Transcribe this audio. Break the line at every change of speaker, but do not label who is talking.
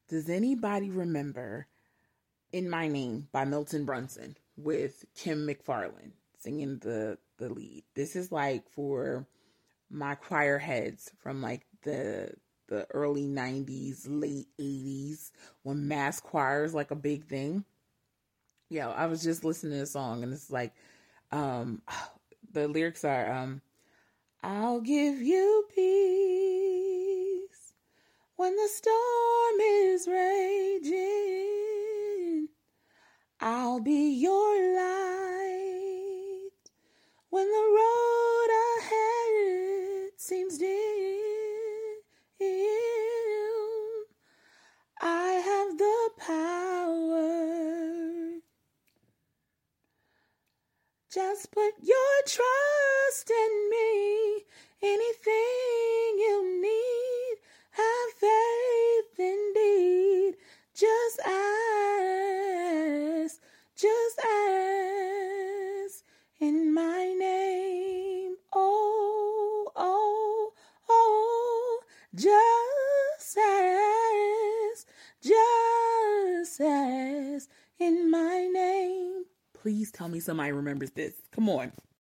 Does anybody remember In My Name by Milton Brunson with Kim McFarland singing the lead? This is like for my choir heads from like the early 90s, late 80s when mass choir is like a big thing. Yeah, I was just listening to a song and it's like um the lyrics are I'll give you peace when the storm is raging. I'll be your light when the road ahead seems dim. I have the power. Just put your trust in me. Anything you need, have faith indeed. Just ask in my name. Oh, oh, oh, just ask in my name. Please tell me somebody remembers this. Come on.